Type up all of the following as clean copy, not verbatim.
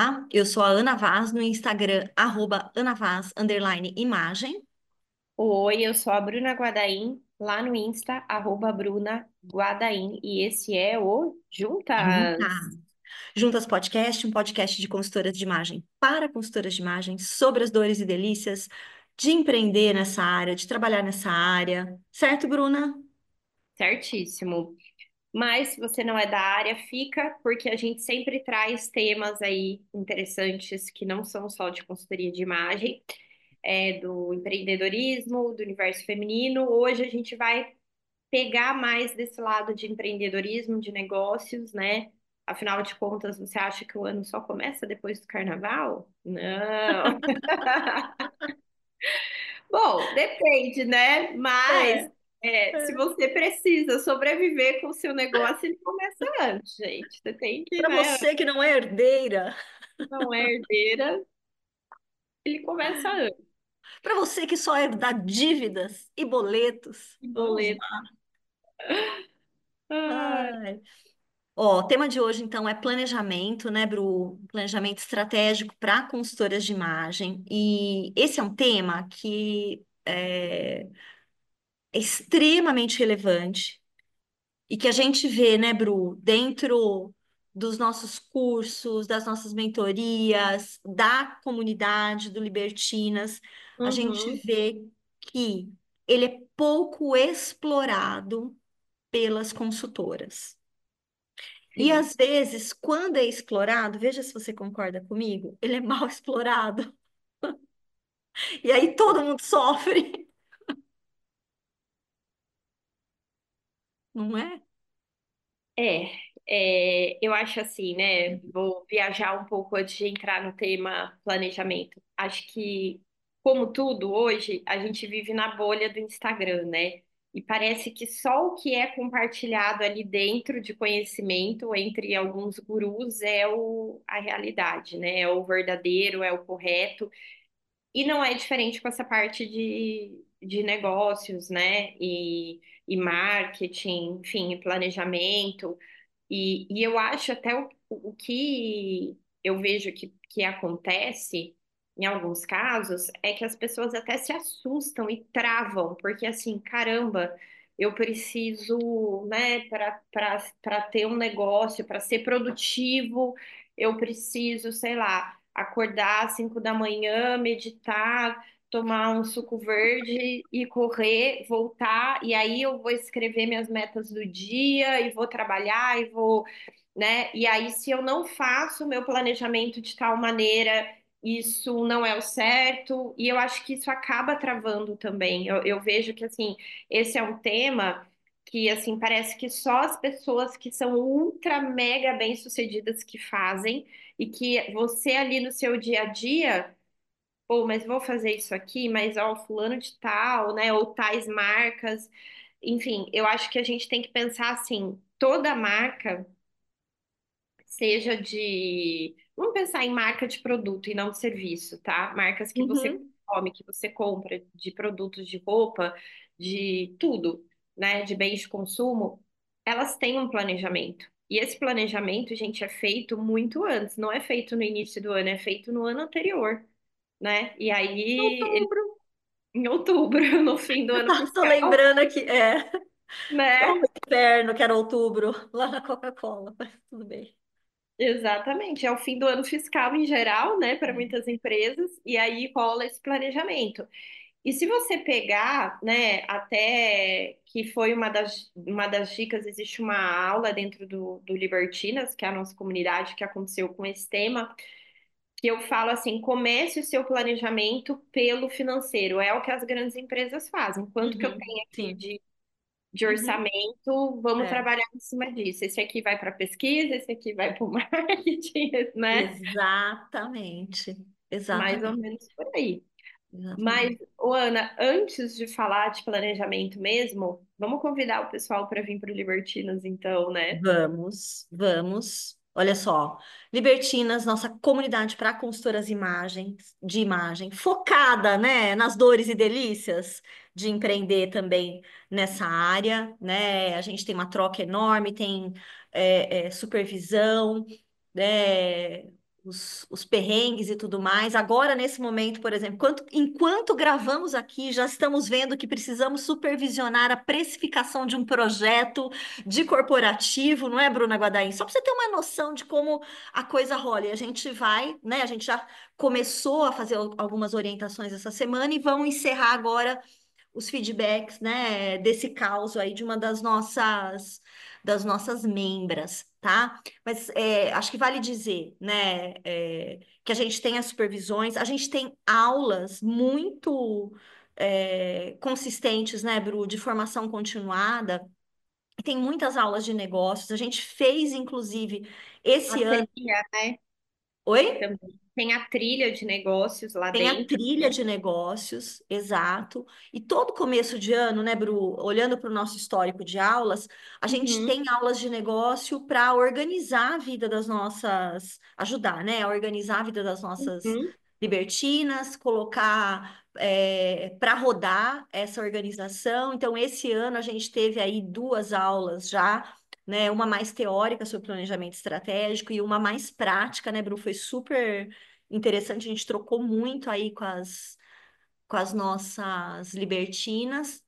Olá, eu sou a Ana Vaz no Instagram, @AnaVaz_imagem. Oi, eu sou a Bruna Guadaim, lá no Insta, @Bruna Guadaim, e esse é o Juntas. Juntas. Juntas Podcast, um podcast de consultoras de imagem para consultoras de imagem sobre as dores e delícias de empreender nessa área, de trabalhar nessa área. Certo, Bruna? Certíssimo. Mas se você não é da área, fica, porque a gente sempre traz temas aí interessantes que não são só de consultoria de imagem, do empreendedorismo, do universo feminino. Hoje a gente vai pegar mais desse lado de empreendedorismo, de negócios, né? Afinal de contas, você acha que o ano só começa depois do carnaval? Não. Bom, depende, né? Mas É. se você precisa sobreviver com o seu negócio, ele começa antes, gente. Você tem que, Para né? você que não é herdeira, Não é herdeira, ele começa antes. para você que só herda dívidas e boletos, Que vamos boleto. lá. Ai. Ó, o tema de hoje, então, é planejamento, né, Bru? Planejamento estratégico para consultoras de imagem. E esse é um tema que é extremamente relevante e que a gente vê, né, Bru, dentro dos nossos cursos, das nossas mentorias, da comunidade do Libertinas, a gente Uhum, vê que ele é pouco explorado pelas consultoras. E sim. às vezes, quando é explorado, veja se você concorda comigo, ele é mal explorado. E aí todo mundo sofre, não é? Eu acho assim, né? Vou viajar um pouco antes de entrar no tema planejamento. Acho que, como tudo hoje, a gente vive na bolha do Instagram, né? E parece que só o que é compartilhado ali dentro de conhecimento entre alguns gurus é a realidade, né? É o verdadeiro, é o correto. E não é diferente com essa parte de negócios, né? E marketing, enfim, e planejamento. E eu acho até o que eu vejo que acontece em alguns casos é que as pessoas até se assustam e travam, porque assim, caramba, eu preciso, né, para ter um negócio, para ser produtivo, eu preciso, sei lá, acordar às 5 da manhã, meditar, tomar um suco verde e correr, voltar, e aí eu vou escrever minhas metas do dia e vou trabalhar e vou, né? E aí, se eu não faço o meu planejamento de tal maneira, isso não é o certo, e eu acho que isso acaba travando também. Eu vejo que, assim, esse é um tema que, assim, parece que só as pessoas que são ultra mega bem-sucedidas que fazem, e que você ali no seu dia a dia. Pô, mas vou fazer isso aqui, mas ó, fulano de tal, né? Ou tais marcas. Enfim, eu acho que a gente tem que pensar assim, toda marca, seja de. Vamos pensar em marca de produto e não de serviço, tá? Marcas que você Uhum. come, que você compra, de produtos de roupa, de tudo, né? De bens de consumo, elas têm um planejamento. E esse planejamento, gente, é feito muito antes, não é feito no início do ano, é feito no ano anterior, né? E aí Outubro. em outubro, no fim do ano Tô fiscal, lembrando aqui, só né? o inverno, que era outubro, lá na Coca-Cola, mas tudo bem. Exatamente, é o fim do ano fiscal em geral, né, para É. muitas empresas, e aí rola esse planejamento. E se você pegar, né, até que foi uma das dicas, existe uma aula dentro do Libertinas, que é a nossa comunidade, que aconteceu com esse tema, que eu falo assim, comece o seu planejamento pelo financeiro, é o que as grandes empresas fazem. Quanto que eu Uhum. tenho aqui Sim. de Uhum. orçamento, vamos É. trabalhar em cima disso. Esse aqui vai para pesquisa, esse aqui vai para o marketing, né? Exatamente. Mais ou Exatamente. menos por aí. Mas, Exatamente. ô, Ana, antes de falar de planejamento mesmo, vamos convidar o pessoal para vir para o Libertinos, então, né? Vamos, vamos. Olha só, Libertinas, nossa comunidade para consultoras de imagem, focada, né, nas dores e delícias de empreender também nessa área, né? A gente tem uma troca enorme, tem supervisão, né? os perrengues e tudo mais. Agora, nesse momento, por exemplo, enquanto gravamos aqui, já estamos vendo que precisamos supervisionar a precificação de um projeto de corporativo, não é, Bruna Guadaim? Só para você ter uma noção de como a coisa rola. E a gente vai, né? A gente já começou a fazer algumas orientações essa semana e vamos encerrar agora os feedbacks, né, desse caos aí de uma das nossas membras, tá? Mas acho que vale dizer, né, que a gente tem as supervisões, a gente tem aulas muito consistentes, né, Bru, de formação continuada. E tem muitas aulas de negócios. A gente fez, inclusive, A esse ano. trilha, né? Oi? Também. Tem a trilha de negócios lá Tem a dentro, trilha né? de negócios, exato. E todo começo de ano, né, Bru, olhando para o nosso histórico de aulas, a gente Uhum, tem aulas de negócio para organizar a vida das nossas, ajudar, né, a organizar a vida das nossas uhum. libertinas, colocar para rodar essa organização. Então, esse ano a gente teve aí duas aulas já, né, uma mais teórica sobre planejamento estratégico e uma mais prática, né, Bru, foi super interessante, a gente trocou muito aí com as nossas libertinas.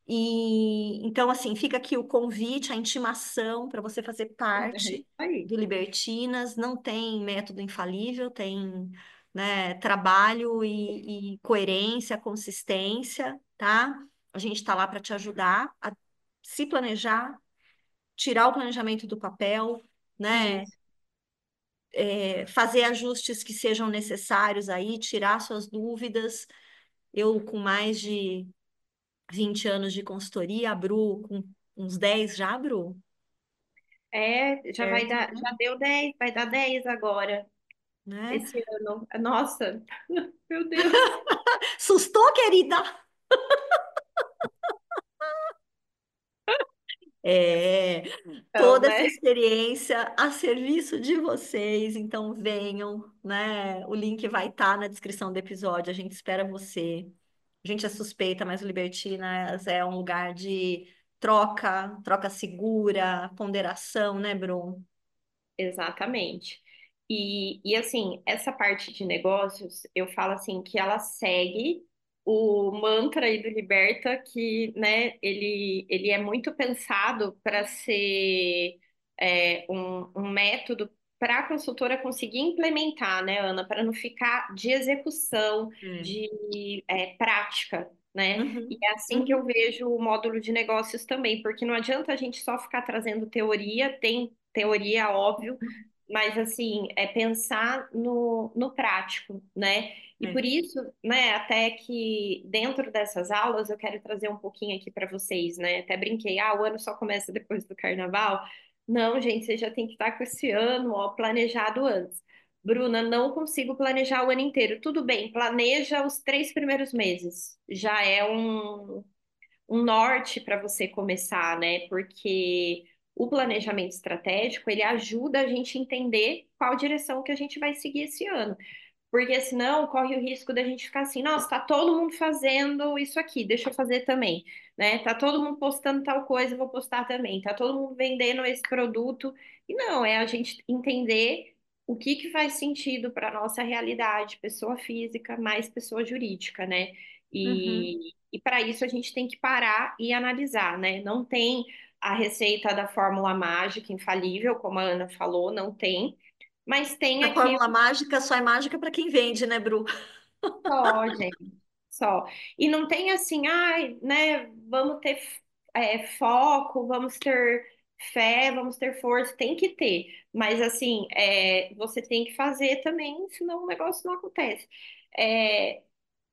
E então, assim, fica aqui o convite, a intimação para você fazer É isso parte aí. do Libertinas. Não tem método infalível, tem, né, trabalho e coerência, consistência, tá? A gente está lá para te ajudar a se planejar, tirar o planejamento do papel, né? Isso. Fazer ajustes que sejam necessários aí, tirar suas dúvidas. Eu, com mais de 20 anos de consultoria, a Bru com uns 10 já, Bru? É, já vai Certo, dar, né? já deu 10, vai dar 10 agora, Né? esse ano. Nossa, meu Deus. Sustou, querida? É, Então, toda essa né? experiência a serviço de vocês, então venham, né? O link vai estar na descrição do episódio, a gente espera você. A gente é suspeita, mas o Libertinas é um lugar de troca, troca segura, ponderação, né, Bru? Exatamente. E assim, essa parte de negócios, eu falo assim que ela segue o mantra aí do Liberta, que, né, ele é muito pensado para ser um método para a consultora conseguir implementar, né, Ana, para não ficar de execução, É. de prática, né? E Uhum, é assim que eu uhum, vejo o módulo de negócios também, porque não adianta a gente só ficar trazendo teoria, tem teoria, óbvio, mas assim, é pensar no prático, né? E é. por isso, né, até que dentro dessas aulas eu quero trazer um pouquinho aqui para vocês, né? Até brinquei, o ano só começa depois do carnaval. Não, gente, você já tem que estar com esse ano, ó, planejado antes. Bruna, não consigo planejar o ano inteiro. Tudo bem, planeja os 3 primeiros meses. Já é um norte para você começar, né? Porque o planejamento estratégico, ele ajuda a gente a entender qual direção que a gente vai seguir esse ano. Porque senão corre o risco da gente ficar assim, nossa, tá todo mundo fazendo isso aqui, deixa eu fazer também, né? Tá todo mundo postando tal coisa, eu vou postar também. Tá todo mundo vendendo esse produto. E não, é a gente entender o que que faz sentido para nossa realidade, pessoa física mais pessoa jurídica, né? Uhum. E para isso a gente tem que parar e analisar, né? Não tem a receita da fórmula mágica infalível, como a Ana falou, não tem. Mas tem A aqui fórmula mágica só é mágica para quem vende, né, Bru? só, gente, só. E não tem assim, ai, né, vamos ter foco, vamos ter fé, vamos ter força, tem que ter. Mas assim, você tem que fazer também, senão o negócio não acontece. É,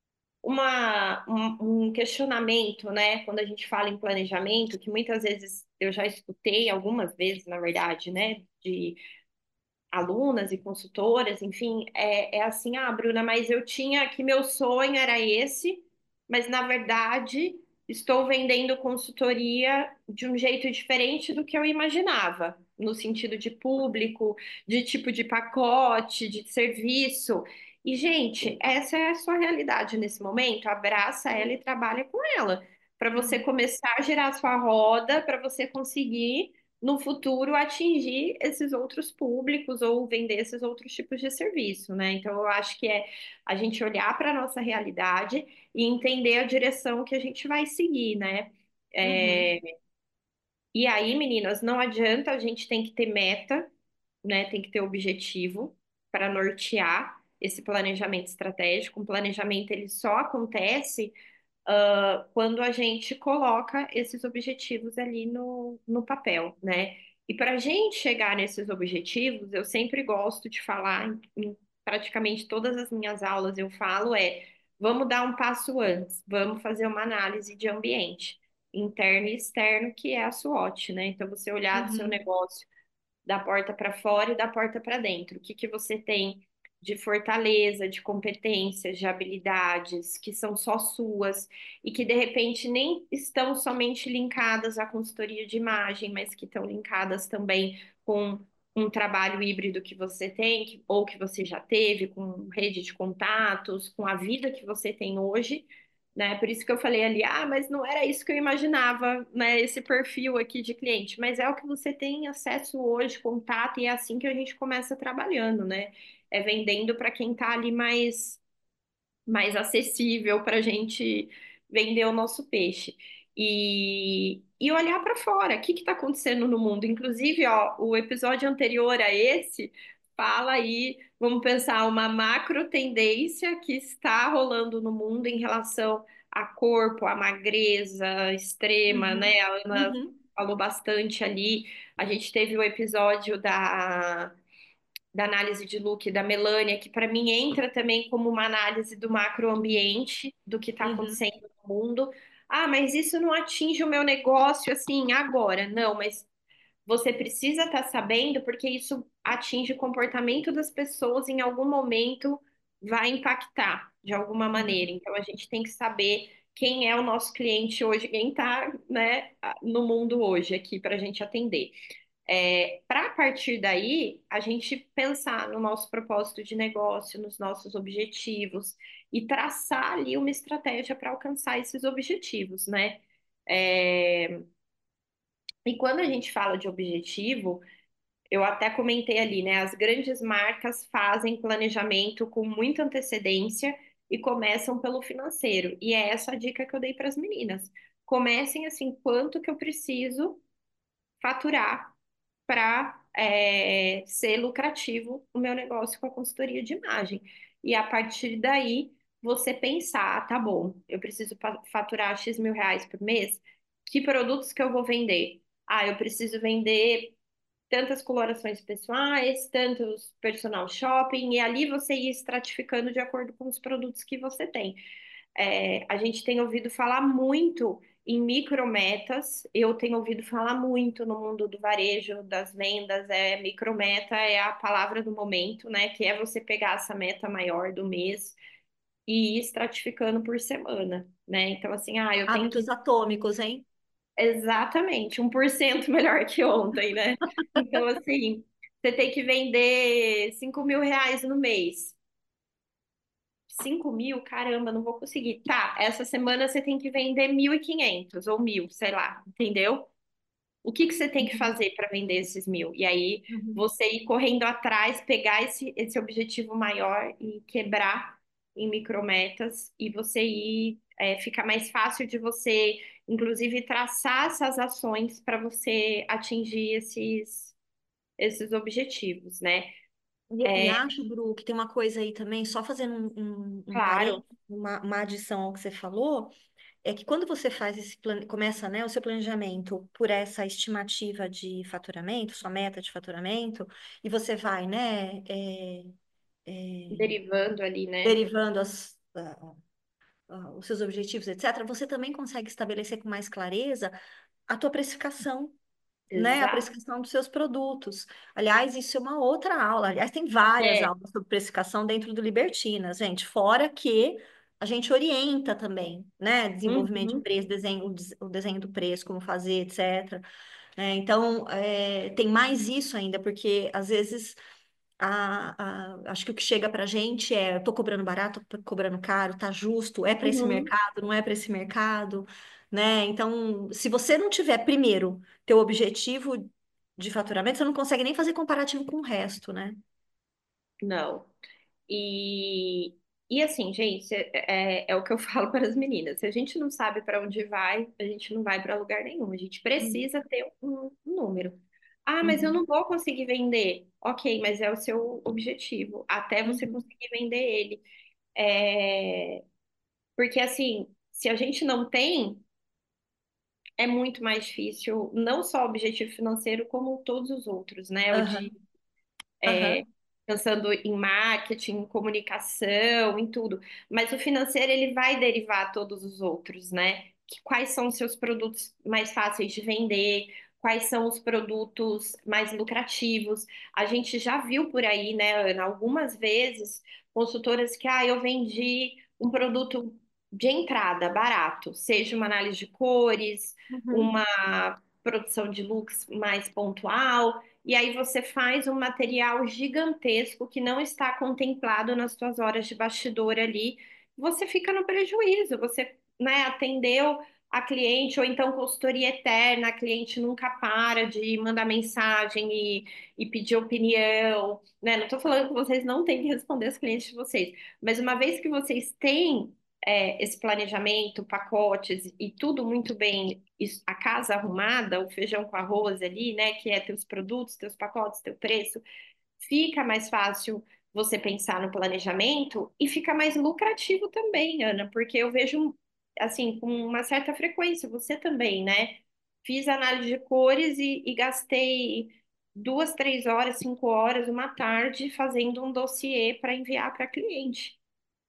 um questionamento, né, quando a gente fala em planejamento, que muitas vezes eu já escutei, algumas vezes, na verdade, né, de alunas e consultoras, enfim, é assim, Bruna, mas eu tinha que meu sonho era esse, mas na verdade estou vendendo consultoria de um jeito diferente do que eu imaginava, no sentido de público, de tipo de pacote, de serviço. E, gente, essa é a sua realidade nesse momento, abraça ela e trabalha com ela, para você Uhum. começar a girar a sua roda, para você conseguir no futuro atingir esses outros públicos ou vender esses outros tipos de serviço, né? Então, eu acho que é a gente olhar para a nossa realidade e entender a direção que a gente vai seguir, né? Uhum, É, e aí, meninas, não adianta, a gente tem que ter meta, né? Tem que ter objetivo para nortear esse planejamento estratégico. Um planejamento ele só acontece quando a gente coloca esses objetivos ali no papel, né? E para a gente chegar nesses objetivos, eu sempre gosto de falar, em praticamente todas as minhas aulas eu falo vamos dar um passo antes, vamos fazer uma análise de ambiente, interno e externo, que é a SWOT, né? Então, você olhar do seu uhum, negócio da porta para fora e da porta para dentro. O que que você tem de fortaleza, de competências, de habilidades que são só suas e que de repente nem estão somente linkadas à consultoria de imagem, mas que estão linkadas também com um trabalho híbrido que você tem, ou que você já teve, com rede de contatos, com a vida que você tem hoje, né? Por isso que eu falei ali, mas não era isso que eu imaginava, né? Esse perfil aqui de cliente, mas é o que você tem acesso hoje, contato, e é assim que a gente começa trabalhando, né? É vendendo para quem está ali mais acessível para a gente vender o nosso peixe. E olhar para fora, o que está acontecendo no mundo? Inclusive, ó, o episódio anterior a esse fala aí, vamos pensar, uma macro tendência que está rolando no mundo em relação a corpo, a magreza extrema, uhum, né? A Ana uhum, falou bastante ali. A gente teve o episódio da análise de look da Melânia, que para mim entra também como uma análise do macroambiente, do que está uhum, acontecendo no mundo. Mas isso não atinge o meu negócio assim agora. Não, mas você precisa estar sabendo porque isso atinge o comportamento das pessoas em algum momento, vai impactar de alguma maneira. uhum. Então a gente tem que saber quem é o nosso cliente hoje, quem está, né, no mundo hoje aqui para a gente atender. Para a partir daí, a gente pensar no nosso propósito de negócio, nos nossos objetivos e traçar ali uma estratégia para alcançar esses objetivos, né? É, e quando a gente fala de objetivo, eu até comentei ali, né? As grandes marcas fazem planejamento com muita antecedência e começam pelo financeiro. E é essa a dica que eu dei para as meninas. Comecem assim, quanto que eu preciso faturar para ser lucrativo o meu negócio com a consultoria de imagem. E a partir daí, você pensar, tá bom, eu preciso faturar X mil reais por mês, que produtos que eu vou vender? Eu preciso vender tantas colorações pessoais, tantos personal shopping, e ali você ir estratificando de acordo com os produtos que você tem. A gente tem ouvido falar muito em micrometas, eu tenho ouvido falar muito no mundo do varejo, das vendas, micrometa é a palavra do momento, né? Que é você pegar essa meta maior do mês e ir estratificando por semana, né? Então, assim, eu tenho que Hábitos atômicos, hein? exatamente 1% melhor que ontem, né? Então, assim, você tem que vender 5 mil reais no mês. 5 mil, caramba, não vou conseguir. Tá, essa semana você tem que vender 1.500 ou 1.000, sei lá, entendeu? O que que você tem que Uhum, fazer para vender esses 1.000? E aí uhum. você ir correndo atrás, pegar esse objetivo maior e quebrar em micrometas e você ir, fica mais fácil de você, inclusive, traçar essas ações para você atingir esses objetivos, né? E acho, Bru, que tem uma coisa aí também, só fazendo um Claro, parênteses, uma adição ao que você falou, é que quando você faz começa, né, o seu planejamento por essa estimativa de faturamento, sua meta de faturamento, e você vai, né, derivando ali, né? derivando os seus objetivos, etc., você também consegue estabelecer com mais clareza a tua precificação, né, a Exato. precificação dos seus produtos. Aliás, isso é uma outra aula. Aliás, tem várias É. aulas sobre precificação dentro do Libertina, gente. Fora que a gente orienta também, né, desenvolvimento de Uhum, preço, desenho, o desenho do preço, como fazer, etc. Então, tem mais isso ainda, porque às vezes acho que o que chega para a gente é: eu tô cobrando barato, tô cobrando caro, tá justo, é para esse uhum, mercado, não é para esse mercado, né? Então, se você não tiver primeiro teu objetivo de faturamento, você não consegue nem fazer comparativo com o resto, né? Não. E, e assim, gente, é o que eu falo para as meninas. Se a gente não sabe para onde vai, a gente não vai para lugar nenhum. A gente Uhum. precisa ter um número. Ah, mas eu Uhum. não vou conseguir vender. Ok, mas é o seu objetivo, até você Uhum. conseguir vender ele. Porque assim, se a gente não tem, é muito mais difícil, não só o objetivo financeiro, como todos os outros, né? O de Aham. Aham. pensando em marketing, em comunicação, em tudo. Mas o financeiro ele vai derivar todos os outros, né? Quais são os seus produtos mais fáceis de vender? Quais são os produtos mais lucrativos? A gente já viu por aí, né, Ana, algumas vezes consultoras que, eu vendi um produto de entrada barato, seja uma análise de cores, Uhum. uma produção de looks mais pontual. E aí você faz um material gigantesco que não está contemplado nas suas horas de bastidor ali. Você fica no prejuízo, você, né, atendeu a cliente, ou então consultoria eterna, a cliente nunca para de mandar mensagem e pedir opinião, né? Não estou falando que vocês não têm que responder aos clientes de vocês, mas uma vez que vocês têm esse planejamento, pacotes e tudo muito bem, a casa arrumada, o feijão com arroz ali, né, que é teus produtos, teus pacotes, teu preço, fica mais fácil você pensar no planejamento e fica mais lucrativo também, Ana, porque eu vejo, assim, com uma certa frequência, você também, né? Fiz análise de cores e gastei 2, 3 horas, 5 horas, uma tarde fazendo um dossiê para enviar para cliente.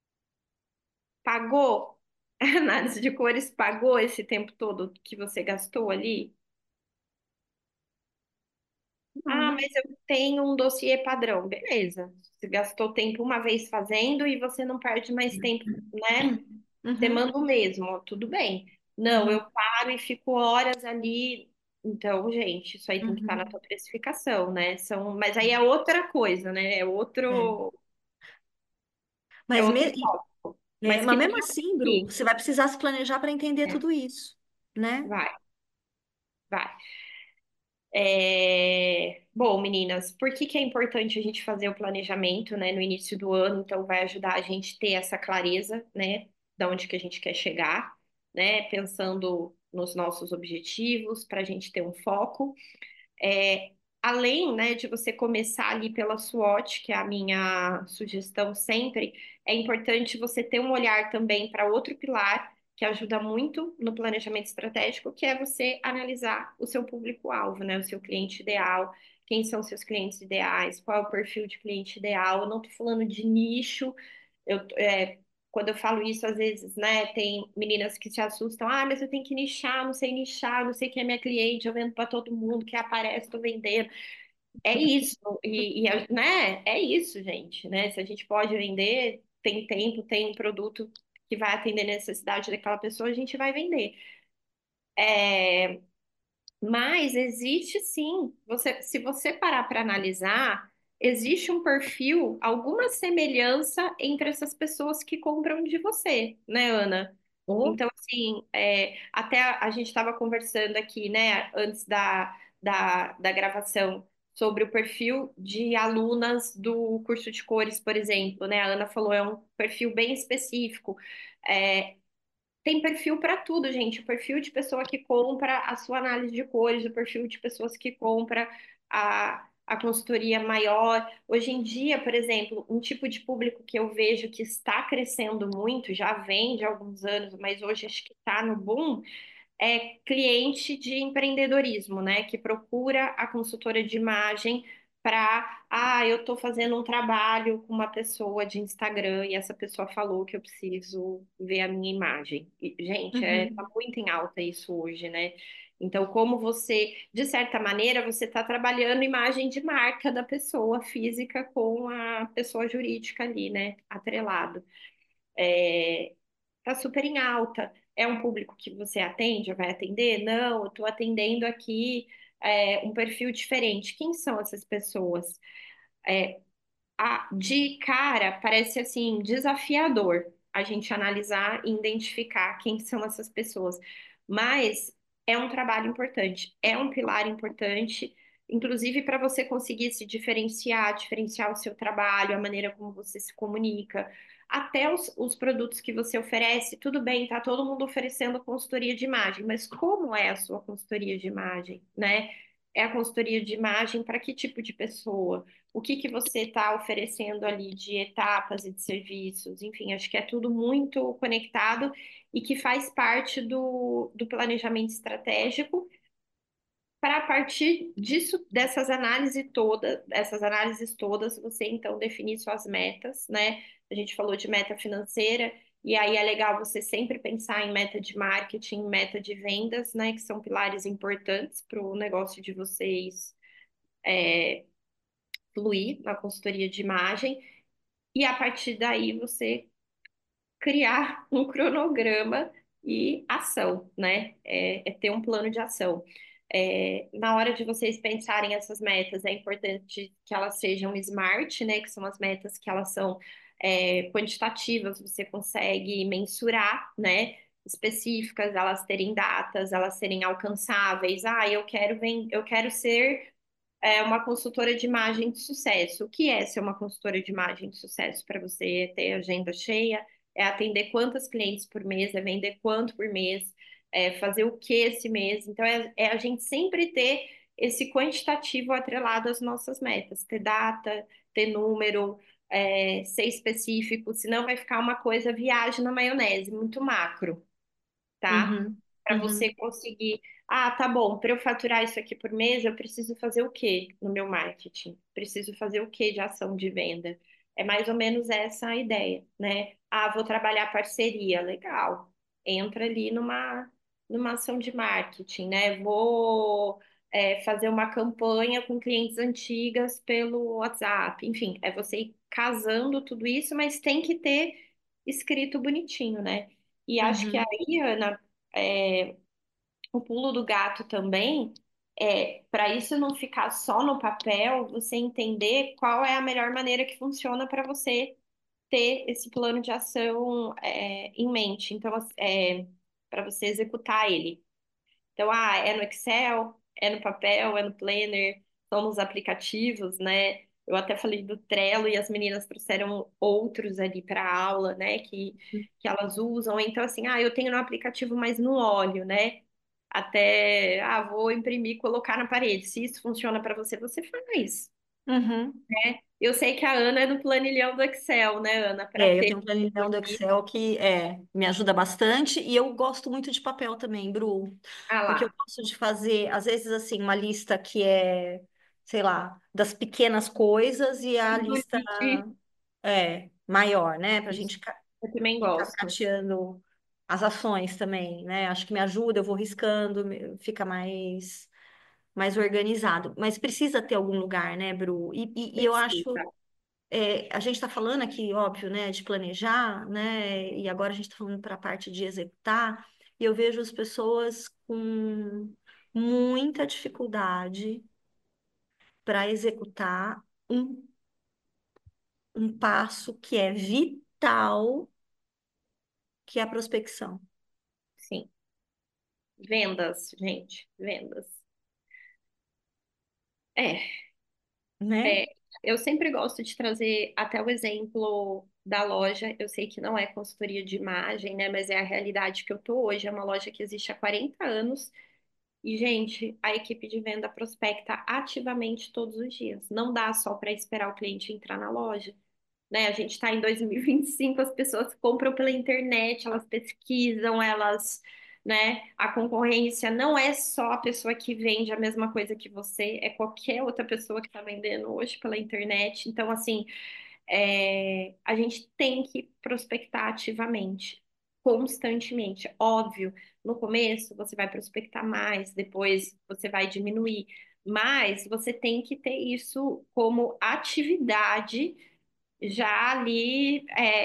Pagou? A análise de cores pagou esse tempo todo que você gastou ali? Ah, Não. mas eu tenho um dossiê padrão. Beleza. Você gastou tempo uma vez fazendo e você não perde mais tempo, né? Você Uhum. manda o mesmo, ó, tudo bem. Não, Uhum. eu paro e fico horas ali. Então, gente, isso aí tem que estar na Uhum. tua precificação, né? Mas aí é outra coisa, né? É. É Mas, outro tópico. Mas mas que tem mesmo assim, Bru, aqui. você vai precisar se planejar para entender É, tudo isso, né? vai, vai. Bom, meninas, por que que é importante a gente fazer o planejamento, né, no início do ano? Então, vai ajudar a gente ter essa clareza, né, da onde que a gente quer chegar, né, pensando nos nossos objetivos, para a gente ter um foco. É, além, né, de você começar ali pela SWOT, que é a minha sugestão sempre, é importante você ter um olhar também para outro pilar que ajuda muito no planejamento estratégico, que é você analisar o seu público-alvo, né, o seu cliente ideal, quem são seus clientes ideais, qual é o perfil de cliente ideal. Eu não estou falando de nicho, eu, é, quando eu falo isso, às vezes, né, tem meninas que se assustam, mas eu tenho que nichar, não sei quem é minha cliente, eu vendo para todo mundo, que aparece, estou vendendo. É isso, né, é isso, gente, né? Se a gente pode vender, tem tempo, tem um produto que vai atender a necessidade daquela pessoa, a gente vai vender. Mas existe sim, se você parar para analisar, existe um perfil, alguma semelhança entre essas pessoas que compram de você, né, Ana? Ou, Então, assim, até a gente estava conversando aqui, né, antes da gravação, sobre o perfil de alunas do curso de cores, por exemplo, né? A Ana falou, é um perfil bem específico. É, tem perfil para tudo, gente. O perfil de pessoa que compra a sua análise de cores, o perfil de pessoas que compra a consultoria maior. Hoje em dia, por exemplo, um tipo de público que eu vejo que está crescendo muito, já vem de alguns anos, mas hoje acho que está no boom, é cliente de empreendedorismo, né? Que procura a consultora de imagem para, eu estou fazendo um trabalho com uma pessoa de Instagram e essa pessoa falou que eu preciso ver a minha imagem. E, gente, tá uhum, muito em alta isso hoje, né? Então, como você, de certa maneira, você está trabalhando imagem de marca da pessoa física com a pessoa jurídica ali, né? Atrelado. Tá super em alta. É um público que você atende, vai atender? Não, eu estou atendendo aqui um perfil diferente. Quem são essas pessoas? De cara, parece assim desafiador a gente analisar e identificar quem são essas pessoas, mas é um trabalho importante, é um pilar importante inclusive para você conseguir se diferenciar, diferenciar o seu trabalho, a maneira como você se comunica, até os produtos que você oferece. Tudo bem, tá todo mundo oferecendo consultoria de imagem, mas como é a sua consultoria de imagem, né? É a consultoria de imagem para que tipo de pessoa? O que que você está oferecendo ali de etapas e de serviços? Enfim, acho que é tudo muito conectado e que faz parte do planejamento estratégico para a partir disso, essas análises todas, você então definir suas metas, né? A gente falou de meta financeira, e aí é legal você sempre pensar em meta de marketing, meta de vendas, né? Que são pilares importantes para o negócio de vocês fluir na consultoria de imagem. E a partir daí você criar um cronograma e ação, né? É ter um plano de ação. Na hora de vocês pensarem essas metas, é importante que elas sejam smart, né? Que são as metas que elas são quantitativas, você consegue mensurar, né? Específicas, elas terem datas, elas serem alcançáveis. Ah, eu quero ser uma consultora de imagem de sucesso. O que é ser uma consultora de imagem de sucesso para você ter agenda cheia? É atender quantas clientes por mês, é vender quanto por mês, é fazer o que esse mês. Então, é a gente sempre ter esse quantitativo atrelado às nossas metas, ter data, ter número, ser específico, senão vai ficar uma coisa viagem na maionese, muito macro, tá? Uhum, Para você uhum, conseguir. Ah, tá bom, para eu faturar isso aqui por mês, eu preciso fazer o quê no meu marketing? Preciso fazer o quê de ação de venda? É mais ou menos essa a ideia, né? Ah, vou trabalhar parceria, legal. Entra ali numa ação de marketing, né? Vou fazer uma campanha com clientes antigas pelo WhatsApp. Enfim, é você ir casando tudo isso, mas tem que ter escrito bonitinho, né? E acho que uhum, aí, Ana, é, o pulo do gato também é para isso não ficar só no papel, você entender qual é a melhor maneira que funciona para você ter esse plano de ação em mente. Então, para você executar ele. Então, é no Excel, é no papel, é no Planner, são nos aplicativos, né? Eu até falei do Trello e as meninas trouxeram outros ali para aula, né? Que elas usam. Então, assim, eu tenho no aplicativo, mas no óleo, né? Até, vou imprimir e colocar na parede. Se isso funciona para você, você faz. uhum. Eu sei que a Ana é no planilhão do Excel, né, Ana? Para É, eu ter tenho um planilhão do aqui. Excel que me ajuda bastante e eu gosto muito de papel também, Bru, Ah porque eu lá, gosto de fazer, às vezes, assim, uma lista que é, sei lá, das pequenas coisas e a lista Bonite. maior, né? Pra gente Eu também ir gosto. cascateando as ações também, né? Acho que me ajuda, eu vou riscando, fica mais organizado. Mas precisa ter algum lugar, né, Bru? E eu acho. Precisa. A gente está falando aqui, óbvio, né, de planejar, né, e agora a gente está falando para a parte de executar, e eu vejo as pessoas com muita dificuldade para executar um passo que é vital, que é a prospecção, Sim. Vendas, gente, vendas. É, né? é, eu sempre gosto de trazer até o exemplo da loja. Eu sei que não é consultoria de imagem, né? Mas é a realidade que eu tô hoje. É uma loja que existe há 40 anos. E, gente, a equipe de venda prospecta ativamente todos os dias. Não dá só para esperar o cliente entrar na loja, né? A gente está em 2025, as pessoas compram pela internet, elas pesquisam, né? A concorrência não é só a pessoa que vende a mesma coisa que você, é qualquer outra pessoa que está vendendo hoje pela internet. Então, assim, a gente tem que prospectar ativamente, constantemente. Óbvio, no começo você vai prospectar mais, depois você vai diminuir, mas você tem que ter isso como atividade já ali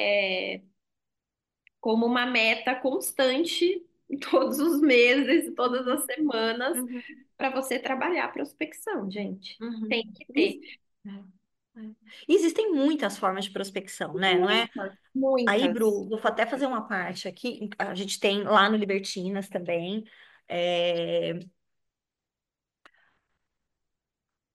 como uma meta constante todos os meses, todas as Uhum, semanas, uhum, para você trabalhar a prospecção, gente. uhum. Tem que ter. É, é. Existem muitas formas de prospecção, né? Não é? Muitas, Aí, muitas. Bru, vou até fazer uma parte aqui. A gente tem lá no Libertinas também. é,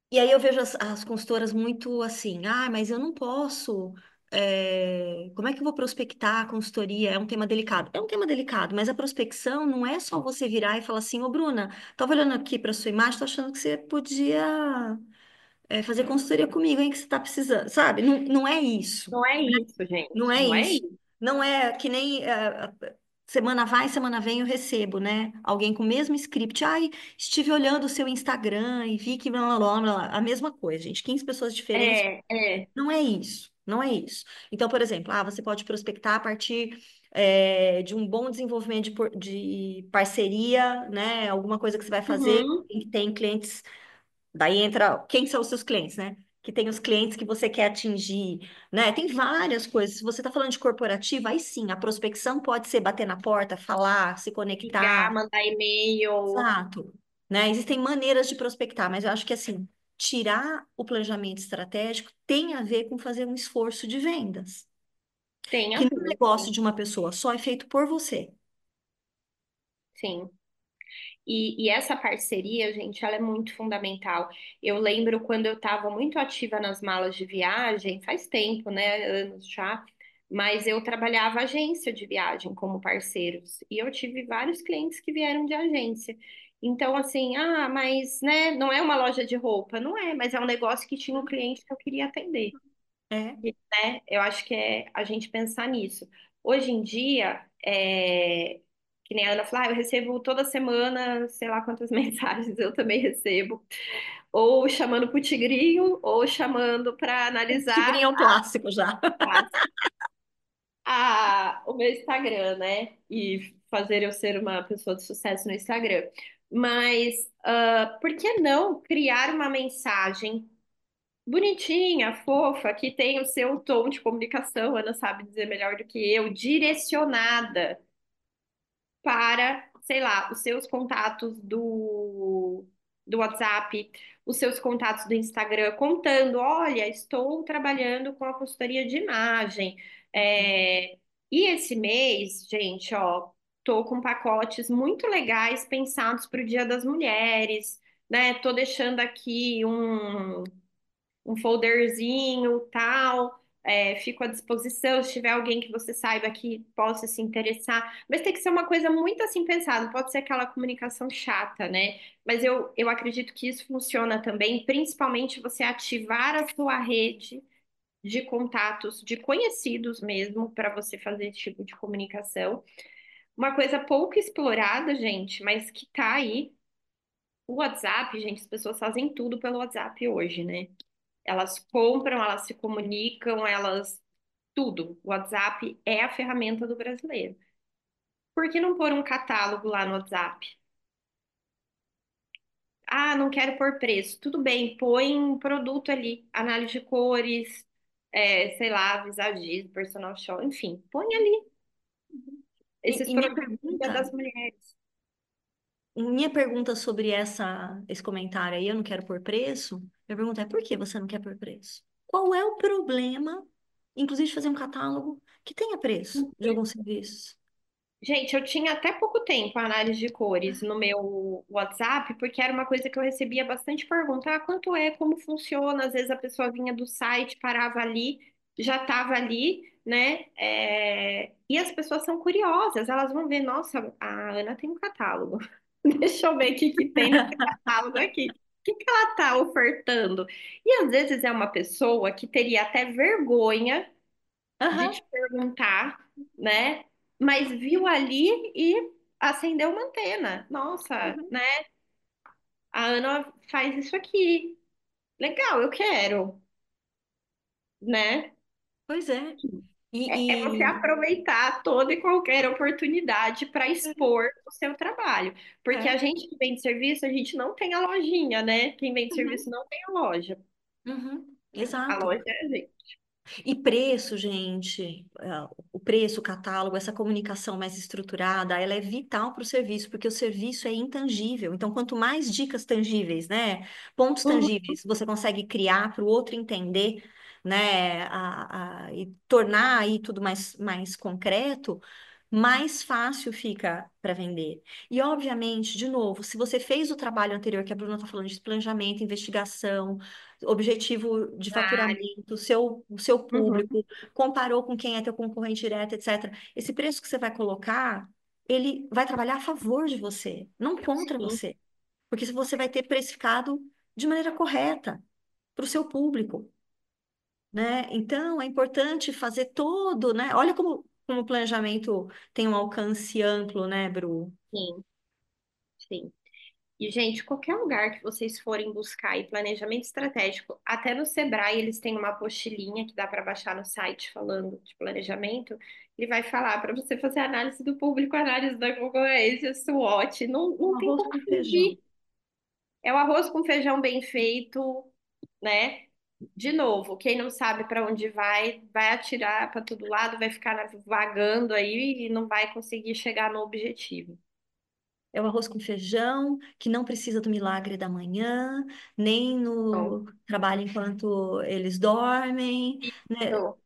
E aí eu vejo as consultoras muito assim, ah, mas eu não posso. Como é que eu vou prospectar a consultoria? É um tema delicado. É um tema delicado, mas a prospecção não é só você virar e falar assim, ô Bruna, tava olhando aqui para sua imagem, tô achando que você podia fazer consultoria comigo, hein, que você tá precisando, sabe? Não, não é isso. Não é isso, Não gente. é Não é isso. isso. Não é que nem semana vai, semana vem eu recebo, né? Alguém com o mesmo script. Ai, estive olhando o seu Instagram e vi que blá, blá, blá, blá. A mesma coisa, gente. 15 pessoas diferentes. É. Não é isso. Não é isso. Então, por exemplo, você pode prospectar a partir de um bom desenvolvimento de parceria, né? Alguma coisa que você vai fazer. Uhum. Tem clientes. Daí entra quem são os seus clientes, né? Que tem os clientes que você quer atingir, né? Tem várias coisas. Se você está falando de corporativo, aí sim, a prospecção pode ser bater na porta, falar, se Ligar, conectar, mandar e-mail. exato, né? Existem maneiras de prospectar, mas eu acho que assim, tirar o planejamento estratégico tem a ver com fazer um esforço de vendas, Tem a que no ver, negócio sim. de uma pessoa só é feito por você. Sim. E essa parceria, gente, ela é muito fundamental. Eu lembro quando eu estava muito ativa nas malas de viagem, faz tempo, né, anos já, mas eu trabalhava agência de viagem como parceiros e eu tive vários clientes que vieram de agência. Então, assim, mas, né, não é uma loja de roupa, não é, mas é um negócio que tinha um cliente que eu queria atender. É, E, né, eu acho que é a gente pensar nisso. Hoje em dia, que nem a Ana falou, eu recebo toda semana, sei lá quantas mensagens eu também recebo, ou chamando pro Tigrinho, ou chamando para tigrinho analisar é um clássico já. o meu Instagram, né? E fazer eu ser uma pessoa de sucesso no Instagram. Mas por que não criar uma mensagem bonitinha, fofa, que tem o seu tom de comunicação, a Ana sabe dizer melhor do que eu, direcionada para, sei lá, os seus contatos do WhatsApp, os seus contatos do Instagram, contando, olha, estou trabalhando com a consultoria de imagem. É, e esse mês, gente, ó, tô com pacotes muito legais pensados para o Dia das Mulheres, né? Tô deixando aqui um folderzinho, tal. Fico à disposição se tiver alguém que você saiba que possa se interessar. Mas tem que ser uma coisa muito assim pensada, não pode ser aquela comunicação chata, né? Mas eu acredito que isso funciona também, principalmente você ativar a sua rede de contatos, de conhecidos mesmo, para você fazer esse tipo de comunicação. Uma coisa pouco explorada, gente, mas que tá aí. O WhatsApp, gente, as pessoas fazem tudo pelo WhatsApp hoje, né? Elas compram, elas se comunicam, elas. Tudo. O WhatsApp é a ferramenta do brasileiro. Por que não pôr um catálogo lá no WhatsApp? Ah, não quero pôr preço. Tudo bem, põe um produto ali, análise de cores, sei lá, visagismo, personal show, enfim, põe ali esses E minha produtos do Dia pergunta das Mulheres. Minha pergunta sobre esse comentário aí, eu não quero pôr preço. Minha pergunta é: por que você não quer pôr preço? Qual é o problema, inclusive, de fazer um catálogo que tenha preço de alguns serviços? Gente, eu tinha até pouco tempo a análise de cores no meu WhatsApp, porque era uma coisa que eu recebia bastante pergunta. Ah, quanto é? Como funciona? Às vezes a pessoa vinha do site, parava ali, já estava ali, né? E as pessoas são curiosas, elas vão ver, nossa, a Ana tem um catálogo. Deixa eu ver o que que tem nesse catálogo aqui. O que que ela está ofertando? E às vezes é uma pessoa que teria até vergonha de Aham, te perguntar, né? Mas viu ali e acendeu uma antena. Nossa, uhum. né? A Ana faz isso aqui. Legal, eu quero, né? Pois é. É você aproveitar toda e qualquer oportunidade para expor o seu trabalho. Porque a é. gente que vende serviço, a gente não tem a lojinha, né? Quem vende serviço Uhum, não tem a loja. uhum, A exato. loja é a gente. E preço, gente, o preço, o catálogo, essa comunicação mais estruturada, ela é vital para o serviço, porque o serviço é intangível. Então, quanto mais dicas tangíveis, né, pontos Uhum. tangíveis, você consegue criar para o outro entender, né, e tornar aí tudo mais concreto, mais fácil fica para vender. E, obviamente, de novo, se você fez o trabalho anterior, que a Bruna está falando de planejamento, investigação, objetivo de Análise. faturamento, o seu Uhum. público, comparou com quem é teu concorrente direto, etc. Esse preço que você vai colocar, ele vai trabalhar a favor de você, não contra Sim, você. Porque se você vai ter precificado de maneira correta para o seu público, né? Então, é importante fazer todo, né? Olha como o planejamento tem um alcance amplo, né, Bru? sim, sim. E, gente, qualquer lugar que vocês forem buscar aí planejamento estratégico, até no Sebrae eles têm uma apostilinha que dá para baixar no site falando de planejamento. Ele vai falar para você fazer análise do público, análise da concorrência, SWOT. Não, Um não tem arroz como com feijão. fugir. É o arroz com feijão bem feito, né? De novo, quem não sabe para onde vai, vai atirar para todo lado, vai ficar vagando aí e não vai conseguir chegar no objetivo. É o arroz com feijão, que não precisa do milagre da manhã, nem Bom, no trabalho enquanto eles dormem, né? isso.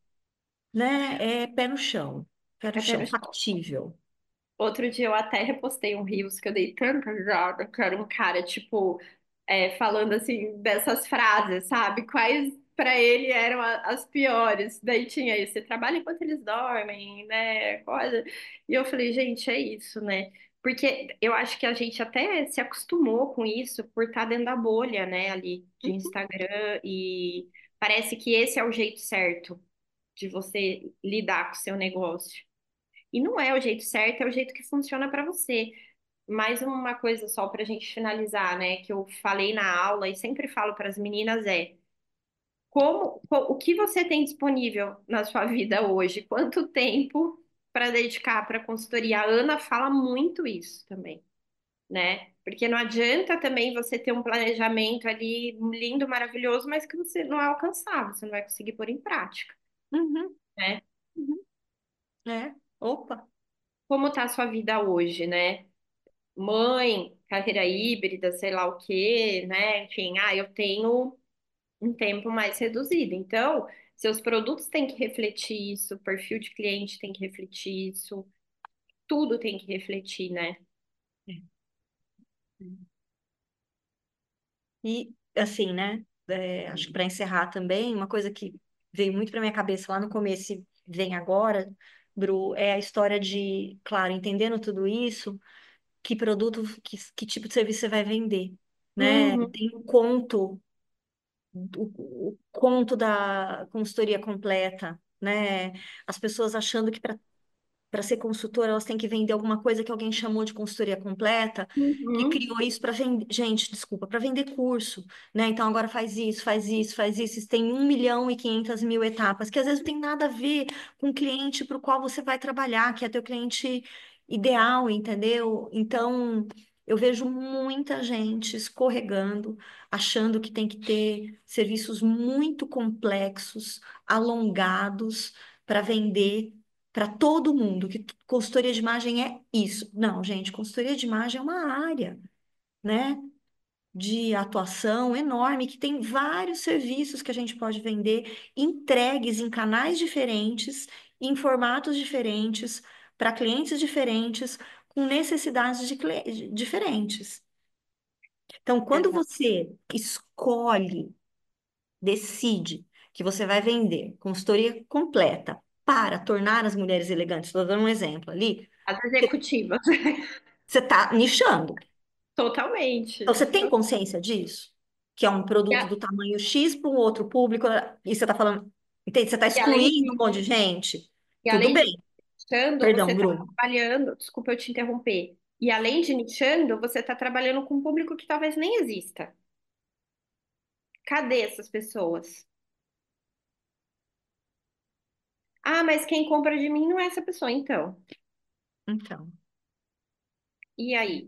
É pé no É pé chão, no chão. factível. Outro dia eu até repostei um Reels que eu dei tanta risada, que era um cara, tipo, falando assim, dessas frases, sabe? Quais pra ele eram as piores. Daí tinha isso, você trabalha enquanto eles dormem, né? Coisa. E eu falei, gente, é isso, né? Porque eu acho que a gente até se acostumou com isso por estar dentro da bolha, né, ali de Instagram, e parece que esse é o jeito certo de você lidar com o seu negócio. E não é o jeito certo, é o jeito que funciona para você. Mais uma coisa só para a gente finalizar, né? Que eu falei na aula e sempre falo para as meninas é o que você tem disponível na sua vida hoje? Quanto tempo para dedicar para consultoria? A Ana fala muito isso também, né? Porque não adianta também você ter um planejamento ali lindo, maravilhoso, mas que você não é alcançável, você não vai conseguir pôr em prática, Uhum, né? uhum. Opa. Como tá a sua vida hoje, né? Mãe, carreira híbrida, sei lá o quê, né? Enfim, eu tenho um tempo mais reduzido. Então, seus produtos têm que refletir isso, o perfil de cliente tem que refletir isso, tudo tem que refletir, né? E assim, né? Acho que para encerrar também, uma coisa que veio muito para minha cabeça lá no começo e vem agora, Bru, é a história de, claro, entendendo tudo isso, que produto, que tipo de serviço você vai vender, né? Uhum, Tem o conto da consultoria completa, né? As pessoas achando que para ser consultora, elas têm que vender alguma coisa que alguém chamou de consultoria completa, que uhum, criou isso para vender, gente, desculpa, para vender curso, né? Então agora faz isso, faz isso, faz isso. Isso tem 1.500.000 etapas, que às vezes não tem nada a ver com o cliente para o qual você vai trabalhar, que é teu cliente ideal, entendeu? Então, eu vejo muita gente escorregando, achando que tem que ter serviços muito complexos, alongados para vender para todo mundo, que consultoria de imagem é isso. Não, gente, consultoria de imagem é uma área, né, de atuação enorme, que tem vários serviços que a gente pode vender, entregues em canais diferentes, em formatos diferentes, para clientes diferentes, com necessidades diferentes. Então, quando exato. você escolhe, decide que você vai vender consultoria completa para tornar as mulheres elegantes, estou dando um exemplo ali, As executivas. você está nichando. Então, Totalmente. você tem consciência disso? Que é um E, produto a- do tamanho X para um outro público, e você está falando, entende? Você está e além excluindo um de, monte de gente. e Tudo além de bem, nichando, você perdão, está Bruno. trabalhando, desculpa eu te interromper. E além de nichando, você está trabalhando com um público que talvez nem exista. Cadê essas pessoas? Ah, mas quem compra de mim não é essa pessoa, então. Então, E aí?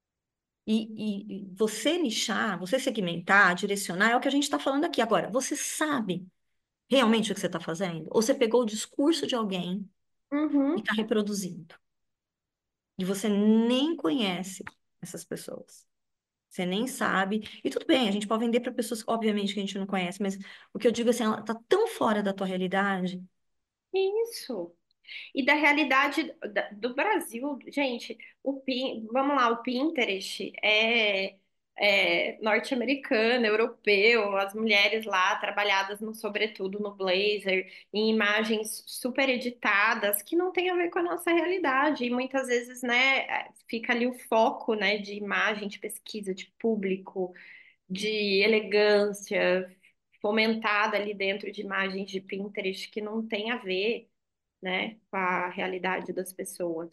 e você nichar, você segmentar, direcionar, é o que a gente está falando aqui. Agora, você sabe realmente o que você está fazendo? Ou você pegou o discurso de alguém e Uhum. está reproduzindo? E você nem conhece essas pessoas. Você nem sabe. E tudo bem, a gente pode vender para pessoas, obviamente, que a gente não conhece, mas o que eu digo assim, ela tá tão fora da tua realidade. Isso. E da realidade do Brasil, gente, vamos lá, o Pinterest é norte-americano, europeu, as mulheres lá trabalhadas no sobretudo, no blazer, em imagens super editadas, que não tem a ver com a nossa realidade. E muitas vezes, né, fica ali o foco, né, de imagem, de pesquisa, de público, de elegância, fomentada ali dentro de imagens de Pinterest que não tem a ver, né, com a realidade das pessoas.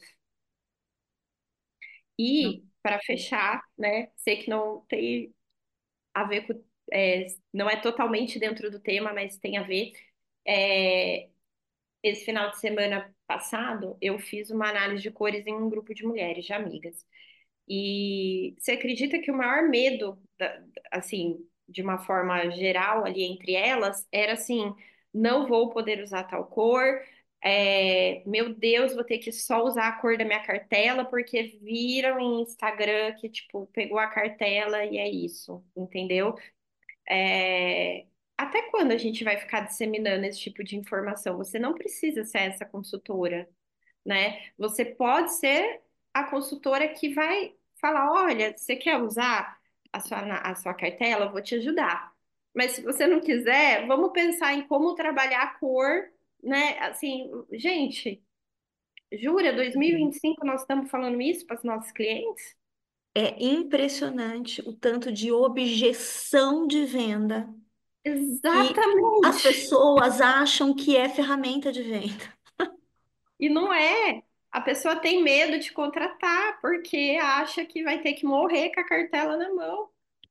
Não. E, para fechar, né, sei que não tem a ver com, não é totalmente dentro do tema, mas tem a ver. É, esse final de semana passado, eu fiz uma análise de cores em um grupo de mulheres, de amigas. E você acredita que o maior medo, assim, de uma forma geral ali entre elas, era assim, não vou poder usar tal cor, meu Deus, vou ter que só usar a cor da minha cartela, porque viram em Instagram que, tipo, pegou a cartela e é isso, entendeu? É, até quando a gente vai ficar disseminando esse tipo de informação? Você não precisa ser essa consultora, né? Você pode ser a consultora que vai falar: olha, você quer usar a sua cartela? Eu vou te ajudar. Mas se você não quiser, vamos pensar em como trabalhar a cor, né? Assim, gente, jura, 2025 nós estamos falando isso para os nossos clientes? É impressionante o tanto de objeção de venda que as Exatamente. pessoas acham que é ferramenta de venda. E não é. A pessoa tem medo de contratar porque acha que vai ter que morrer com a cartela na mão.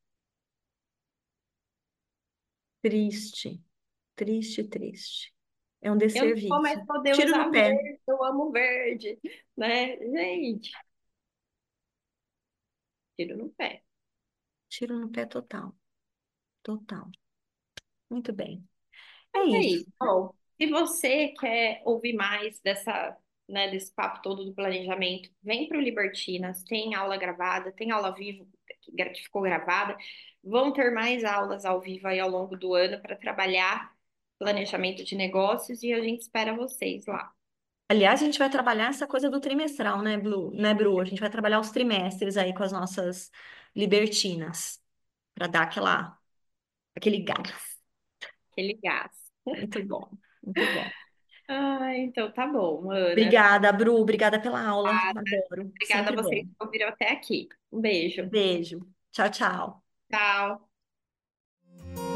Triste, triste, triste. É um Eu não vou mais desserviço. poder Tiro usar no pé, verde, eu amo verde, né? Gente, tiro no pé. tiro no pé total, total. Muito bem. É Mas é isso. isso. Bom, se você quer ouvir mais né, desse papo todo do planejamento, vem para o Libertinas, tem aula gravada, tem aula ao vivo que ficou gravada. Vão ter mais aulas ao vivo aí ao longo do ano para trabalhar planejamento de negócios e a gente espera vocês lá. Aliás, a gente vai trabalhar essa coisa do trimestral, né, Blue? Né, Bru? A gente vai trabalhar os trimestres aí com as nossas libertinas, para dar aquele gás. Aquele gás. Muito bom, muito bom. Ah, então tá bom, Ana. Obrigada, Bru. Obrigada pela aula. Adoro. Obrigada a Sempre vocês bom. que ouviram até aqui. Um beijo. Beijo. Tchau, tchau. Tchau.